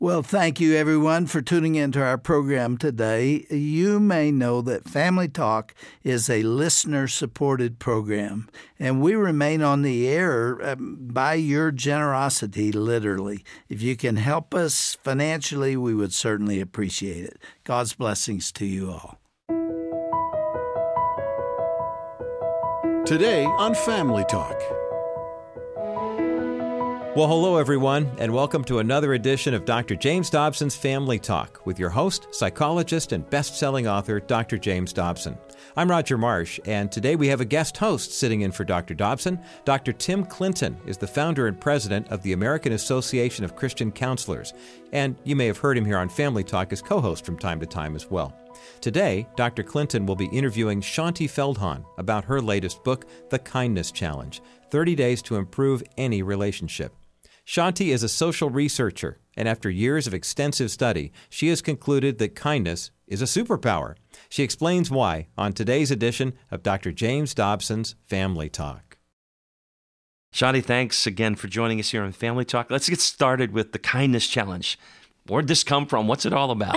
Well, thank you, everyone, for tuning into our program today. You may know that Family Talk is a listener-supported program, and we remain on the air by your generosity, literally. If you can help us financially, we would certainly appreciate it. God's blessings to you all. Today on Family Talk. Well, hello, everyone, and welcome to another edition of Dr. James Dobson's Family Talk with your host, psychologist, and best-selling author, Dr. James Dobson. I'm Roger Marsh, and today we have a guest host sitting in for Dr. Dobson. Dr. Tim Clinton is the founder and president of the American Association of Christian Counselors, and you may have heard him here on Family Talk as co-host from time to time as well. Today, Dr. Clinton will be interviewing Shaunti Feldhahn about her latest book, The Kindness Challenge, 30 Days to Improve Any Relationship. Shaunti is a social researcher, and after years of extensive study, she has concluded that kindness is a superpower. She explains why on today's edition of Dr. James Dobson's Family Talk. Shaunti, thanks again for joining us here on Family Talk. Let's get started with the Kindness Challenge. Where'd this come from? What's it all about?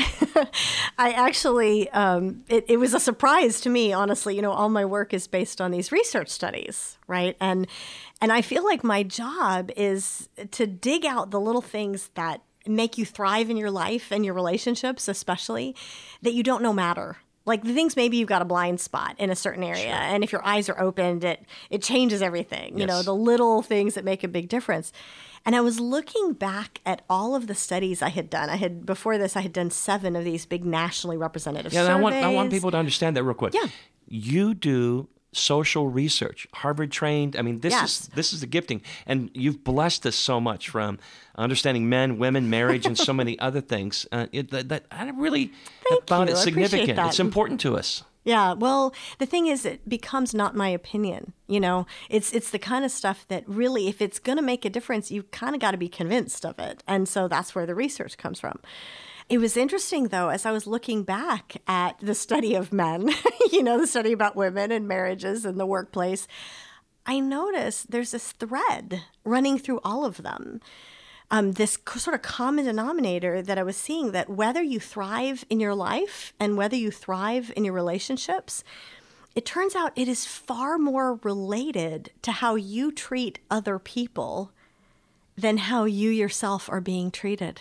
I actually, it was a surprise to me, honestly. You know, all my work is based on these research studies, right? And I feel like my job is to dig out the little things that make you thrive in your life and your relationships, especially, that you don't know matter. Like the things maybe you've got a blind spot in a certain area. Sure. And if your eyes are opened, it changes everything. Yes. You know, the little things that make a big difference. And I was looking back at all of the studies I had done. Before this, I had done 7 of these big nationally representative surveys. I want people to understand that real quick. Yeah. You do social research, Harvard trained. I mean, this is the gifting. And you've blessed us so much from understanding men, women, marriage, and so many other things. That I really have found it significant. It's important to us. Yeah, well, the thing is, it becomes not my opinion. You know, it's the kind of stuff that really, if it's going to make a difference, you kind of got to be convinced of it. And so that's where the research comes from. It was interesting, though, as I was looking back at the study of men, you know, the study about women and marriages and the workplace, I noticed there's this thread running through all of them. This sort of common denominator that I was seeing, that whether you thrive in your life and whether you thrive in your relationships, it turns out it is far more related to how you treat other people than how you yourself are being treated.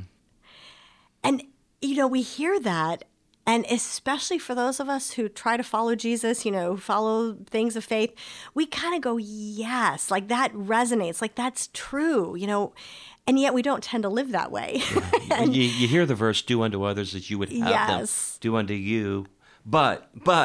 And, you know, we hear that, and especially for those of us who try to follow Jesus, you know, follow things of faith, we kind of go, yes, like that resonates, like that's true, you know. And yet we don't tend to live that way. Yeah. You hear the verse, do unto others as you would have them do unto you. But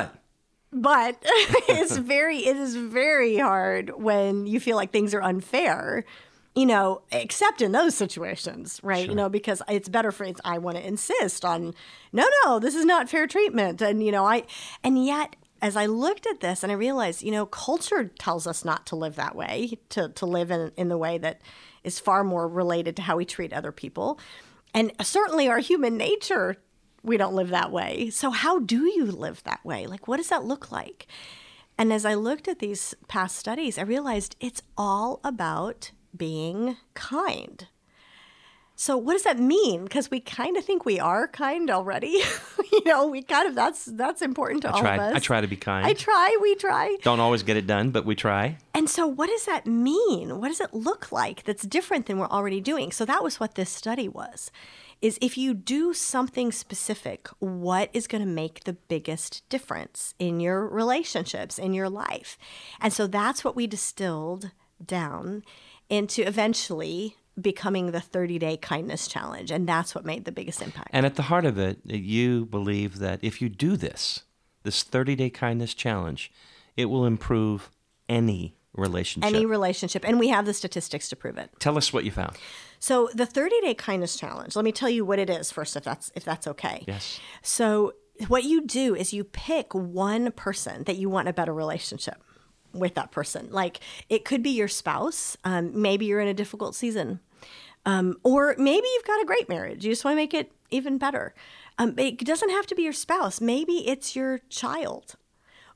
it is very hard when you feel like things are unfair, you know, except in those situations, right? Sure. You know, because it's better for it. I want to insist on, no, this is not fair treatment. And, you know, and yet, as I looked at this and I realized, you know, culture tells us not to live that way, to live in the way that is far more related to how we treat other people. And certainly our human nature, we don't live that way. So how do you live that way? Like, what does that look like? And as I looked at these past studies, I realized it's all about being kind. So what does that mean? Because we kind of think we are kind already. You know, we kind of, that's important to all of us. I try to be kind. We try. Don't always get it done, but we try. And so what does that mean? What does it look like that's different than we're already doing? So that was what this study was, is if you do something specific, what is going to make the biggest difference in your relationships, in your life? And so that's what we distilled down into eventually becoming the 30-day kindness challenge. And that's what made the biggest impact. And at the heart of it, you believe that if you do this 30-day kindness challenge, it will improve any relationship. Any relationship. And we have the statistics to prove it. Tell us what you found. So the 30-day kindness challenge, let me tell you what it is first, if that's okay. Yes. So what you do is you pick one person that you want a better relationship with that person. Like, it could be your spouse. Maybe you're in a difficult season. Or maybe you've got a great marriage. You just want to make it even better. It doesn't have to be your spouse. Maybe it's your child.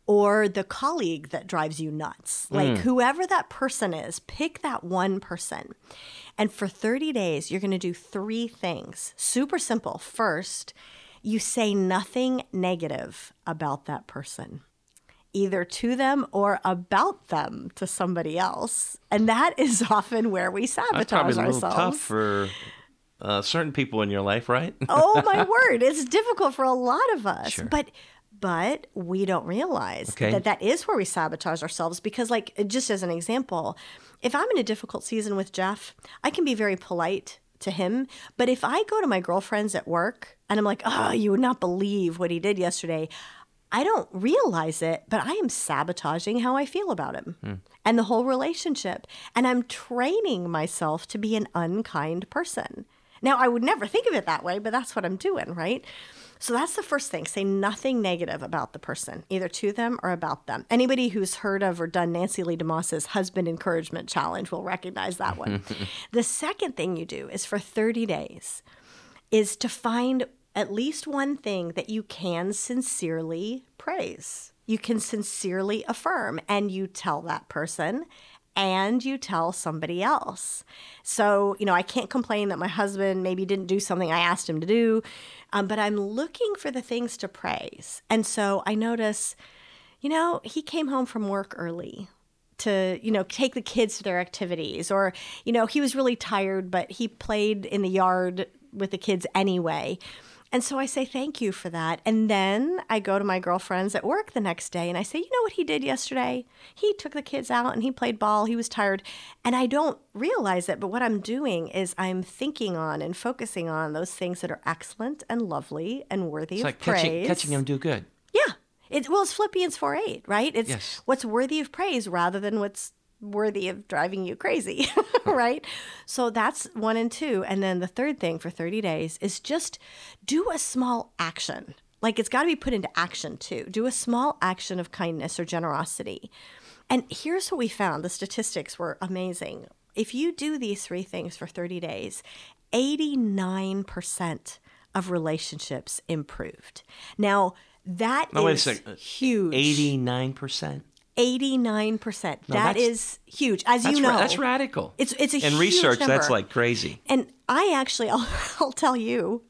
or the colleague that drives you nuts. Like whoever that person is, pick that one person. And for 30 days, you're going to do 3 things. Super simple. First, you say nothing negative about that person, either to them or about them to somebody else. And that is often where we sabotage That's probably a little ourselves. tough for certain people in your life, right? Oh, my word. It's difficult for a lot of us. Sure. But we don't realize that is where we sabotage ourselves, because, like, just as an example, if I'm in a difficult season with Jeff, I can be very polite to him. But if I go to my girlfriends at work and I'm like, oh, you would not believe what he did yesterday, I don't realize it, but I am sabotaging how I feel about him and the whole relationship. And I'm training myself to be an unkind person. Now, I would never think of it that way, but that's what I'm doing, right? So that's the first thing. Say nothing negative about the person, either to them or about them. Anybody who's heard of or done Nancy Lee DeMoss's Husband Encouragement Challenge will recognize that one. The second thing you do is for 30 days is to find at least one thing that you can sincerely praise. You can sincerely affirm, and you tell that person and you tell somebody else. So, I can't complain that my husband maybe didn't do something I asked him to do, but I'm looking for the things to praise. And so I notice, he came home from work early to, take the kids to their activities, or, he was really tired, but he played in the yard with the kids anyway. And so I say thank you for that. And then I go to my girlfriends at work the next day and I say, you know what he did yesterday? He took the kids out and he played ball. He was tired. And I don't realize it, but what I'm doing is I'm thinking on and focusing on those things that are excellent and lovely and worthy of praise. It's like catching him do good. Yeah. It's Philippians 4:8, right? It's what's worthy of praise rather than what's worthy of driving you crazy, right? So that's 1 and 2. And then the third thing for 30 days is just do a small action. Like, it's got to be put into action too. Do a small action of kindness or generosity. And here's what we found. The statistics were amazing. If you do these 3 things for 30 days, 89% of relationships improved. Now, that is huge. 89%? 89%. No, that is huge. As you know. That's radical. It's a huge in research, number. That's like crazy. And I actually, I'll tell you,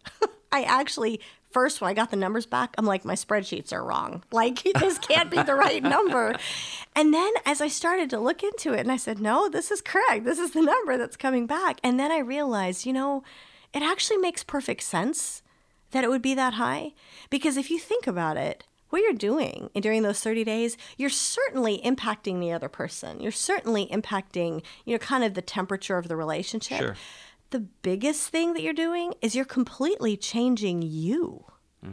first, when I got the numbers back, I'm like, my spreadsheets are wrong. Like, this can't be the right number. And then as I started to look into it, and I said, no, this is correct. This is the number that's coming back. And then I realized, it actually makes perfect sense that it would be that high. Because if you think about it, what you're doing during those 30 days, you're certainly impacting the other person. You're certainly impacting, kind of the temperature of the relationship. Sure. The biggest thing that you're doing is you're completely changing you.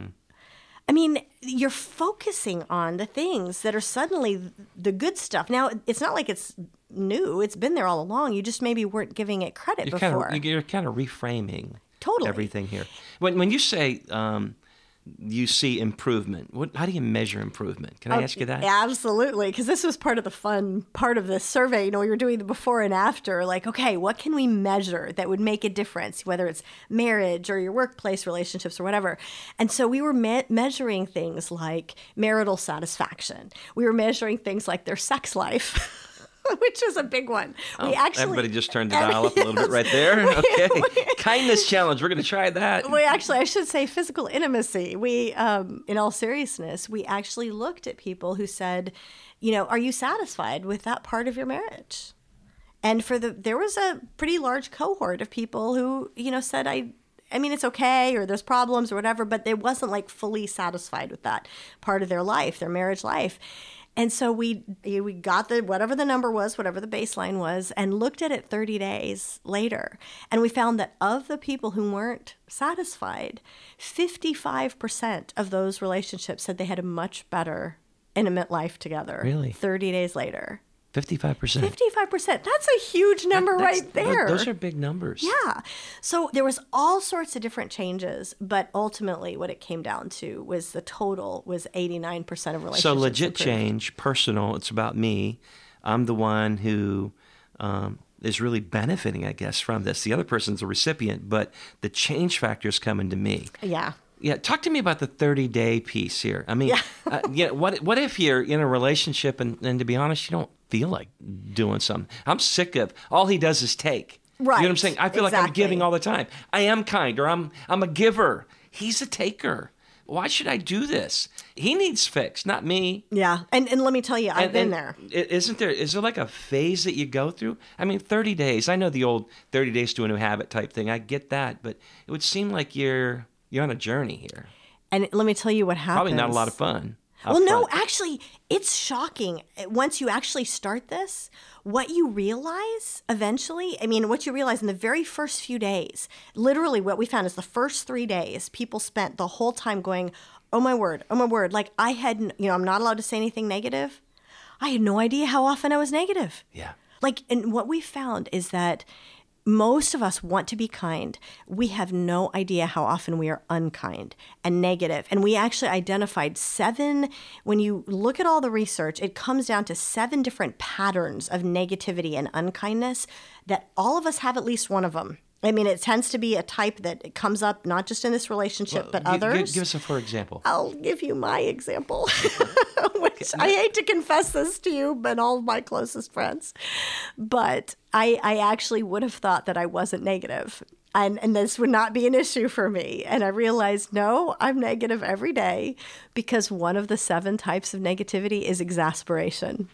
I mean, you're focusing on the things that are suddenly the good stuff. Now, it's not like it's new. It's been there all along. You just maybe weren't giving it credit before. You're kind of reframing everything here. Totally. When you say you see improvement, how do you measure improvement? Can I ask you that? Absolutely, because this was part of the fun part of this survey. We were doing the before and after, like, okay, what can we measure that would make a difference, whether it's marriage or your workplace relationships or whatever. And so we were measuring things like marital satisfaction. We were measuring things like their sex life. Which is a big one. Everybody just turned the dial up a little bit right there. Okay. Kindness challenge. We're going to try that. I should say physical intimacy. We, in all seriousness, we actually looked at people who said, are you satisfied with that part of your marriage? And there was a pretty large cohort of people who, said, I mean, it's okay, or there's problems or whatever, but they wasn't like fully satisfied with that part of their life, their marriage life. And so we got whatever the number was, whatever the baseline was, and looked at it 30 days later. And we found that of the people who weren't satisfied, 55% of those relationships said they had a much better intimate life together. Really? 30 days later. 55%. 55%. That's a huge number right there. Those are big numbers. Yeah. So there was all sorts of different changes, but ultimately what it came down to was the total was 89% of relationships. So legit improved. change, personal, it's about me. I'm the one who is really benefiting, I guess, from this. The other person's a recipient, but the change factor is coming to me. Yeah. Yeah, talk to me about the 30-day piece here. I mean, what if you're in a relationship and to be honest, you don't feel like doing something? I'm sick of all he does is take. Right. You know what I'm saying? I feel like I'm giving all the time. I am kind, or I'm a giver. He's a taker. Why should I do this? He needs fixed, not me. Yeah, and let me tell you, I've been there. Is there like a phase that you go through? I mean, 30 days. I know the old 30 days to a new habit type thing. I get that, but it would seem like you're on a journey here. And let me tell you what happens. Probably not a lot of fun. Well, no, actually, it's shocking. Once you actually start this, what you realize eventually, what you realize in the very first few days, literally what we found is the first 3 days, people spent the whole time going, oh my word. Like I had, I'm not allowed to say anything negative. I had no idea how often I was negative. Yeah. Like, and what we found is that most of us want to be kind. We have no idea how often we are unkind and negative. And we actually identified 7, when you look at all the research, it comes down to 7 different patterns of negativity and unkindness that all of us have at least one of them. It tends to be a type that comes up not just in this relationship, but others. Give us a for example. I'll give you my example, which I hate to confess this to you, but all of my closest friends. But I actually would have thought that I wasn't negative. And this would not be an issue for me. And I realized, no, I'm negative every day because one of the 7 types of negativity is exasperation.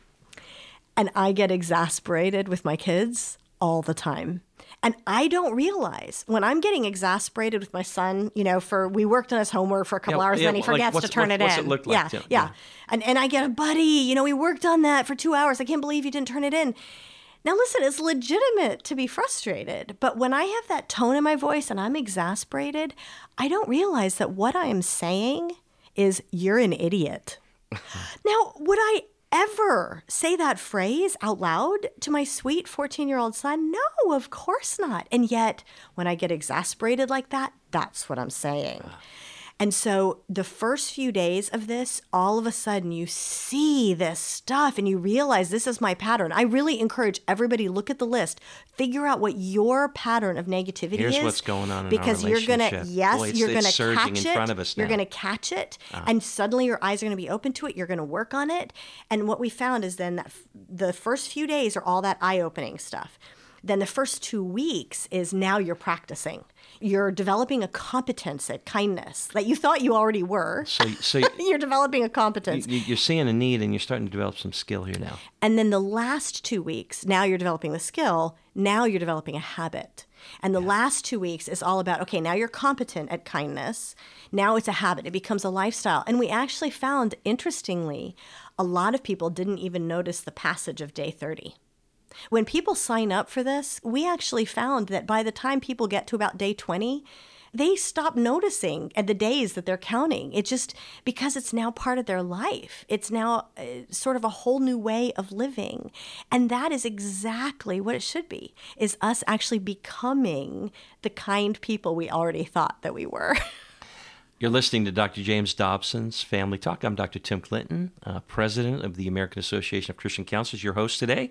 And I get exasperated with my kids all the time. And I don't realize when I'm getting exasperated with my son, we worked on his homework for a couple hours and then he forgets to turn it in. What's it look like? Yeah. And I get, buddy, we worked on that for 2 hours. I can't believe you didn't turn it in. Now, listen, it's legitimate to be frustrated. But when I have that tone in my voice and I'm exasperated, I don't realize that what I am saying is, you're an idiot. Now, would I ever say that phrase out loud to my sweet 14-year-old son? No, of course not. And yet, when I get exasperated like that, that's what I'm saying. And so the first few days of this, all of a sudden you see this stuff and you realize this is my pattern. I really encourage everybody, look at the list, figure out what your pattern of negativity is. Here's what's going on in because our relationship. You're going to catch in front of us now. You're going to catch it, and suddenly your eyes are going to be open to it. You're going to work on it. And what we found is then that the first few days are all that eye-opening stuff. Then the first 2 weeks is now you're practicing. You're developing a competence at kindness that you thought you already were. So you're developing a competence. You're seeing a need and you're starting to develop some skill here now. And then the last 2 weeks, now you're developing the skill. Now you're developing a habit. And the last 2 weeks is all about, okay, now you're competent at kindness. Now it's a habit. It becomes a lifestyle. And we actually found, interestingly, a lot of people didn't even notice the passage of day 30. When people sign up for this, we actually found that by the time people get to about day 20, they stop noticing at the days that they're counting. It's just because it's now part of their life. It's now sort of a whole new way of living. And that is exactly what it should be, is us actually becoming the kind people we already thought that we were. You're listening to Dr. James Dobson's Family Talk. I'm Dr. Tim Clinton, president of the American Association of Christian Counselors, your host today.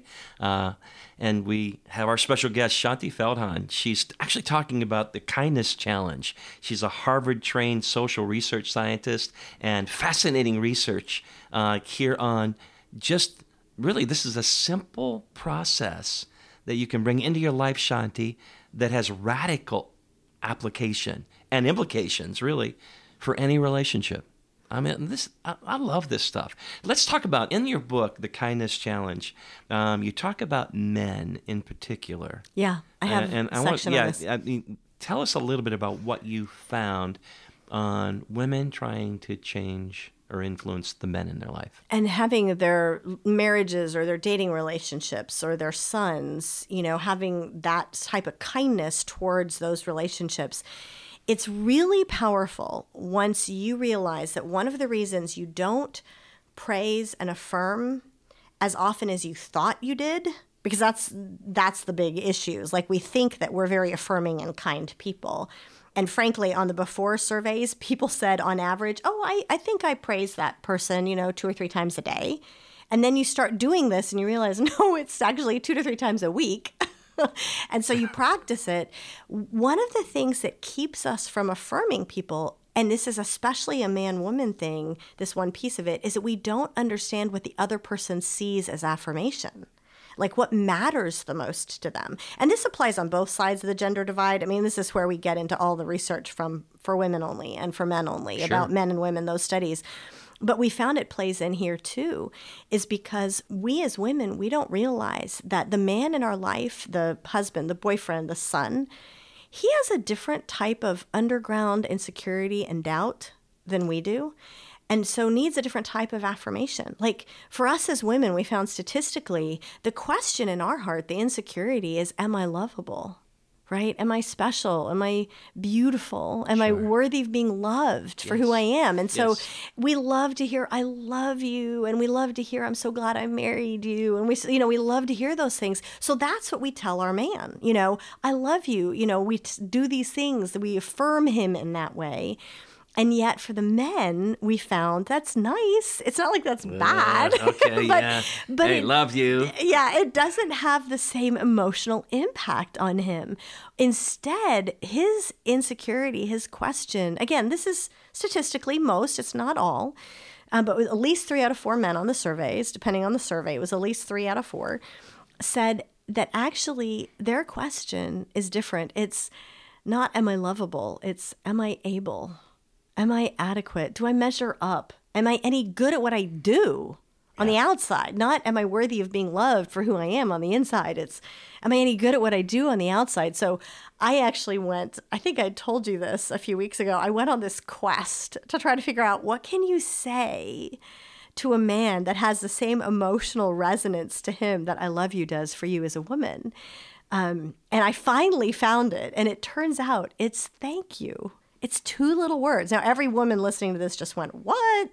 And we have our special guest, Shaunti Feldhahn. She's actually talking about the Kindness Challenge. She's a Harvard-trained social research scientist and fascinating research here on just really, this is a simple process that you can bring into your life, Shaunti, that has radical application and implications, really, for any relationship. I love this stuff. Let's talk about, in your book, The Kindness Challenge, you talk about men in particular. Yeah, I have a section on this. Tell us a little bit about what you found on women trying to change or influence the men in their life. And having their marriages or their dating relationships or their sons, having that type of kindness towards those relationships. It's really powerful once you realize that one of the reasons you don't praise and affirm as often as you thought you did, because that's the big issue. Like, we think that we're very affirming and kind people. And frankly, on the before surveys, people said on average, I think I praise that person, 2 or 3 times a day. And then you start doing this and you realize, no, it's actually 2 to 3 times a week. And so you practice it. One of the things that keeps us from affirming people and this is especially a man-woman thing, this one piece of it, is that we don't understand what the other person sees as affirmation. Like what matters the most to them. And this applies on both sides of the gender divide. I mean, this is where we get into all the research for women only and for men only, about men and women, those studies. But we found it plays in here too, is because we as women, we don't realize that the man in our life, the husband, the boyfriend, the son, he has a different type of underground insecurity and doubt than we do. And so needs a different type of affirmation. Like for us as women, we found statistically, the question in our heart, the insecurity is, am I lovable? Right? Am I special? Am I beautiful? Am I worthy of being loved for who I am? And so we love to hear, I love you. And we love to hear, I'm so glad I married you. And we love to hear those things. So that's what we tell our man, I love you. We do these things, we affirm him in that way. And yet for the men, we found that's nice. It's not like that's bad. Okay, but hey, love you. Yeah, it doesn't have the same emotional impact on him. Instead, his insecurity, his question, again, this is statistically most, it's not all, but at least 3 out of 4 men on the surveys, depending on the survey, it was at least 3 out of 4, said that actually their question is different. It's not, am I lovable? It's, am I able? Am I adequate? Do I measure up? Am I any good at what I do on the outside? Not, am I worthy of being loved for who I am on the inside? It's, am I any good at what I do on the outside? So I actually went, I think I told you this a few weeks ago, I went on this quest to try to figure out what can you say to a man that has the same emotional resonance to him that I love you does for you as a woman. And I finally found it. And it turns out it's thank you. It's 2 little words. Now, every woman listening to this just went, what?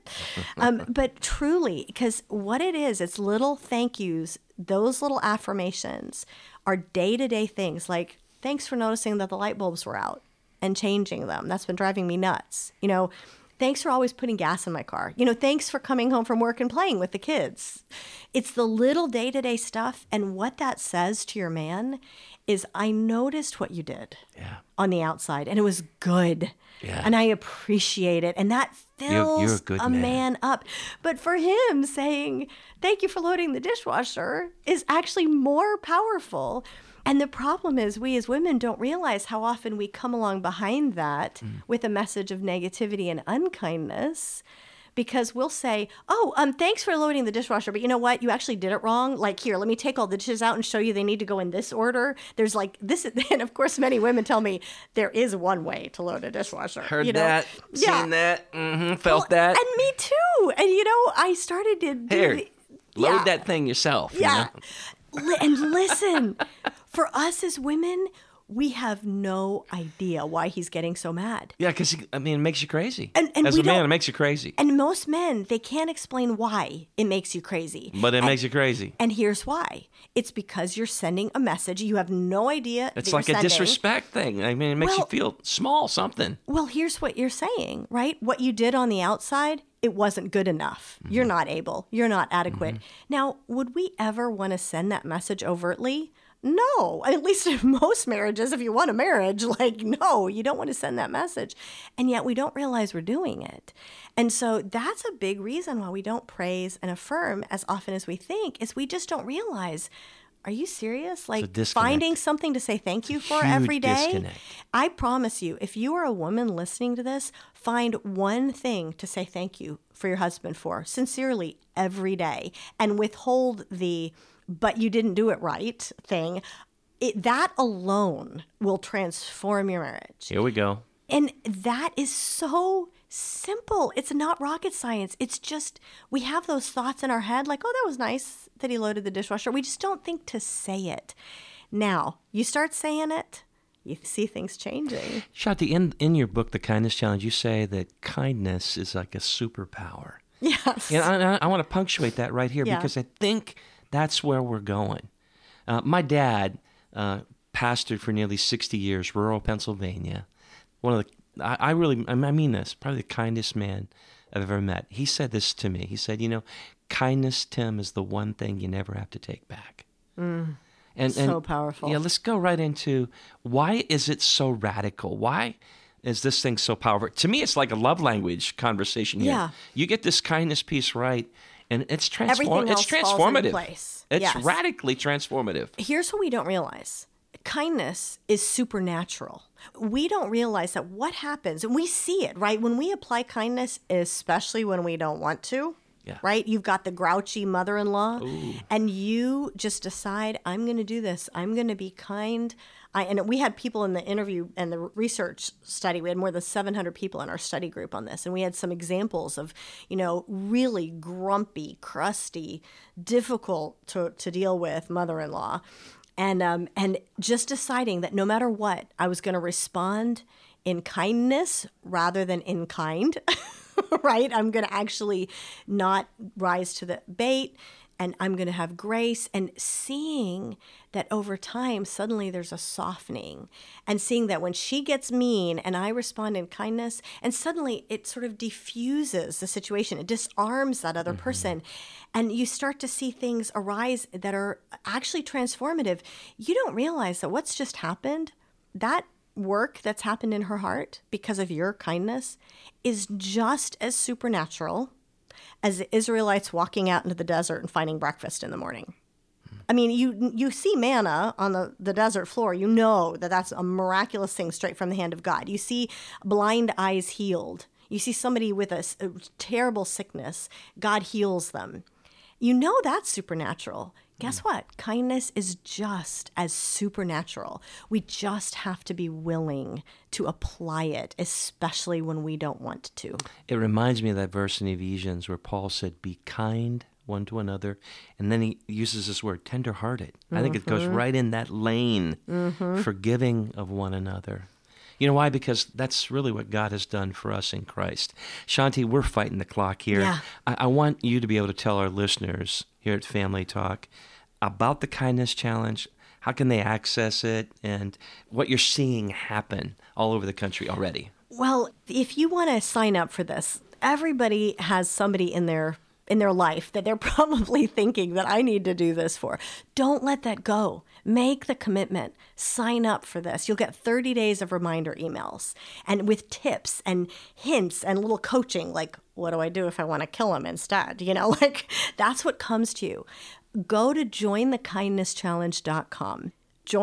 But truly, because what it is, it's little thank yous. Those little affirmations are day-to-day things like, thanks for noticing that the light bulbs were out and changing them. That's been driving me nuts. Thanks for always putting gas in my car. Thanks for coming home from work and playing with the kids. It's the little day-to-day stuff. And what that says to your man is, I noticed what you did on the outside, and it was good. Yeah. And I appreciate it. And that fills a man up. But for him saying, thank you for loading the dishwasher is actually more powerful. And the problem is we as women don't realize how often we come along behind that with a message of negativity and unkindness. Because we'll say, thanks for loading the dishwasher, but you know what? You actually did it wrong. Like, here, let me take all the dishes out and show you they need to go in this order. There's like this. And of course, many women tell me there is one way to load a dishwasher. Heard that, seen that, felt that. And me too. And, I started to do load that thing yourself. Yeah. And listen, for us as women, we have no idea why he's getting so mad. Yeah, because, it makes you crazy. And as a man, it makes you crazy. And most men, they can't explain why it makes you crazy. But it makes you crazy. And here's why. It's because you're sending a message you have no idea It's like a disrespect thing. It makes you feel small, something. Well, here's what you're saying, right? What you did on the outside, it wasn't good enough. Mm-hmm. You're not able. You're not adequate. Mm-hmm. Now, would we ever want to send that message overtly? No, at least in most marriages, if you want a marriage, no, you don't want to send that message. And yet we don't realize we're doing it. And so that's a big reason why we don't praise and affirm as often as we think, is we just don't realize, are you serious? Finding something to say thank you for every day? Disconnect. I promise you, if you are a woman listening to this, find one thing to say thank you for your husband for, sincerely, every day, and withhold the but you didn't do it right thing. That alone will transform your marriage. Here we go. And that is so simple. It's not rocket science. It's just, we have those thoughts in our head like, oh, that was nice that he loaded the dishwasher. We just don't think to say it. Now, you start saying it, you see things changing. Shanti, in your book, The Kindness Challenge, you say that kindness is like a superpower. Yes. And I want to punctuate that right here because I think that's where we're going. My dad pastored for nearly 60 years, rural Pennsylvania. I mean this, probably the kindest man I've ever met. He said this to me. He said, kindness, Tim, is the one thing you never have to take back. So powerful. Yeah, let's go right into, why is it so radical? Why is this thing so powerful. To me, it's like a love language conversation here. Yeah. You get this kindness piece right, and it's Everything else it's falls into transformative. place. It's Yes. radically transformative. Here's what we don't realize. Kindness is supernatural. We don't realize that what happens, and we see it, right? When we apply kindness, especially when we don't want to, Yeah. right? You've got the grouchy mother-in-law, and you just decide, I'm going to do this. I'm going to be kind. And we had people in the interview and the research study. We had more than 700 people in our study group on this. And we had some examples of, really grumpy, crusty, difficult to deal with mother-in-law. And just deciding that no matter what, I was going to respond in kindness rather than in kind, right? I'm going to actually not rise to the bait, and I'm going to have grace, and seeing that over time, suddenly there's a softening, and seeing that when she gets mean and I respond in kindness, and suddenly it sort of diffuses the situation. It disarms that other person. And you start to see things arise that are actually transformative. You don't realize that what's just happened, that work that's happened in her heart because of your kindness, is just as supernatural as the Israelites walking out into the desert and finding breakfast in the morning. I mean, you see manna on the desert floor. You know that that's a miraculous thing straight from the hand of God. You see blind eyes healed. You see somebody with a terrible sickness. God heals them. You know that's supernatural. Guess what? Kindness is just as supernatural. We just have to be willing to apply it, especially when we don't want to. It reminds me of that verse in Ephesians where Paul said, be kind one to another. And then he uses this word, tenderhearted. I think it goes right in that lane, forgiving of one another. You know why? Because that's really what God has done for us in Christ. Shanti, we're fighting the clock here. Yeah. I want you to be able to tell our listeners here at Family Talk about the Kindness Challenge. How can they access it, and what you're seeing happen all over the country already? Well, if you want to sign up for this, everybody has somebody in their life that they're probably thinking that I need to do this for. Don't let that go. Make the commitment. Sign up for this. You'll get 30 days of reminder emails, and with tips and hints and little coaching, like, what do I do if I want to kill him instead? That's what comes to you. Go to jointhekindnesschallenge.com.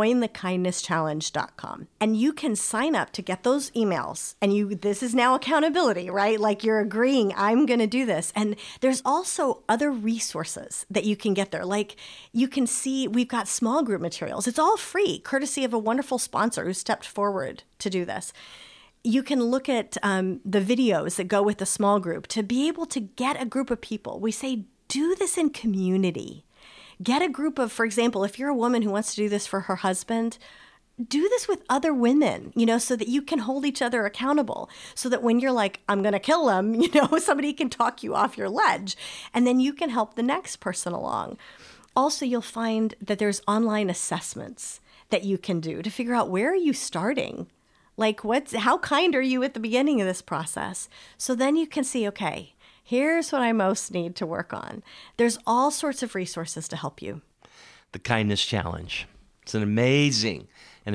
jointhekindnesschallenge.com. And you can sign up to get those emails. And this is now accountability, right? Like, you're agreeing, I'm going to do this. And there's also other resources that you can get there. Like, you can see we've got small group materials. It's all free, courtesy of a wonderful sponsor who stepped forward to do this. You can look at the videos that go with the small group to be able to get a group of people. We say, do this in community. Get a group of, for example, if you're a woman who wants to do this for her husband, do this with other women, so that you can hold each other accountable, so that when you're like, I'm going to kill him, somebody can talk you off your ledge, and then you can help the next person along. Also, you'll find that there's online assessments that you can do to figure out, where are you starting? Like, how kind are you at the beginning of this process? So then you can see, okay, here's what I most need to work on. There's all sorts of resources to help you. The Kindness Challenge. It's an amazing,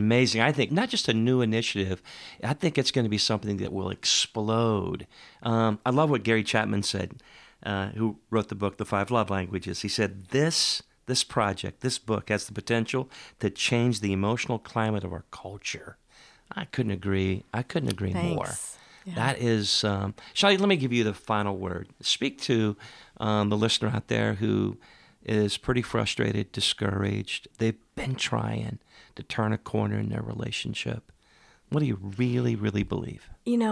I think, not just a new initiative. I think it's going to be something that will explode. I love what Gary Chapman said, who wrote the book, The 5 Love Languages. He said, this project, this book, has the potential to change the emotional climate of our culture. I couldn't agree more. Yeah. That is, Shanti, let me give you the final word. Speak to the listener out there who is pretty frustrated, discouraged. They've been trying to turn a corner in their relationship. What do you really, really believe?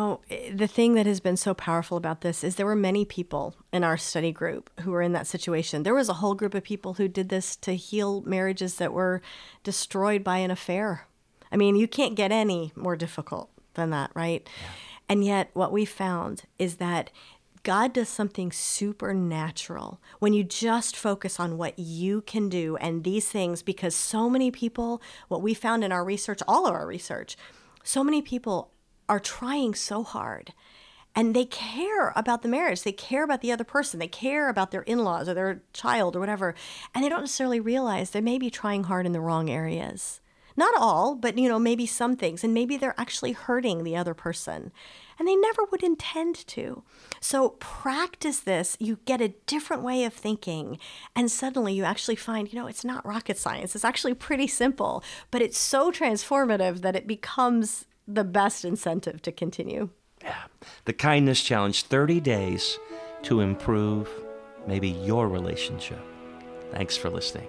The thing that has been so powerful about this is there were many people in our study group who were in that situation. There was a whole group of people who did this to heal marriages that were destroyed by an affair. I mean, you can't get any more difficult than that, right? Yeah. And yet what we found is that God does something supernatural when you just focus on what you can do and these things, because so many people, what we found in our research, all of our research, so many people are trying so hard, and they care about the marriage. They care about the other person. They care about their in-laws or their child or whatever. And they don't necessarily realize they may be trying hard in the wrong areas. Not all, but, maybe some things. And maybe they're actually hurting the other person. And they never would intend to. So practice this. You get a different way of thinking. And suddenly you actually find, it's not rocket science. It's actually pretty simple. But it's so transformative that it becomes the best incentive to continue. Yeah. The Kindness Challenge, 30 days to improve maybe your relationship. Thanks for listening.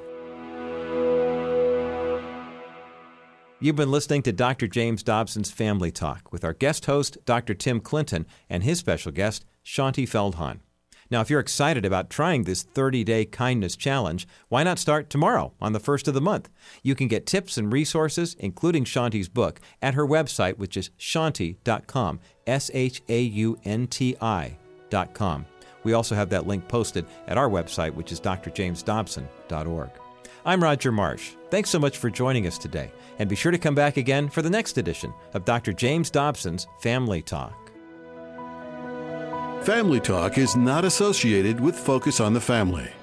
You've been listening to Dr. James Dobson's Family Talk with our guest host, Dr. Tim Clinton, and his special guest, Shaunti Feldhahn. Now, if you're excited about trying this 30-day kindness challenge, why not start tomorrow on the first of the month? You can get tips and resources, including Shaunti's book, at her website, which is shaunti.com, SHAUNTI.com. We also have that link posted at our website, which is drjamesdobson.org. I'm Roger Marsh. Thanks so much for joining us today, and be sure to come back again for the next edition of Dr. James Dobson's Family Talk. Family Talk is not associated with Focus on the Family.